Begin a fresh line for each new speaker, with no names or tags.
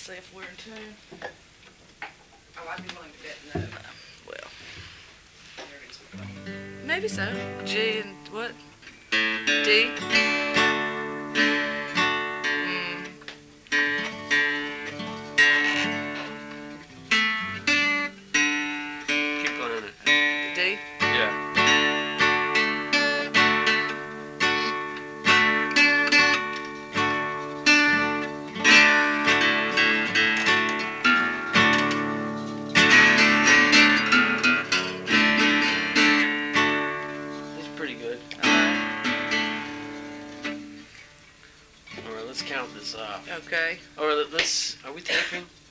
see if we're in tune.
Oh, I'd be willing to bet no.
Well,
There it is.
maybe so. G and what? D?
Keep playing it.
D?
Yeah. He's pretty good. Alright, let's count this up.
Okay.
Or let's. Are we taping?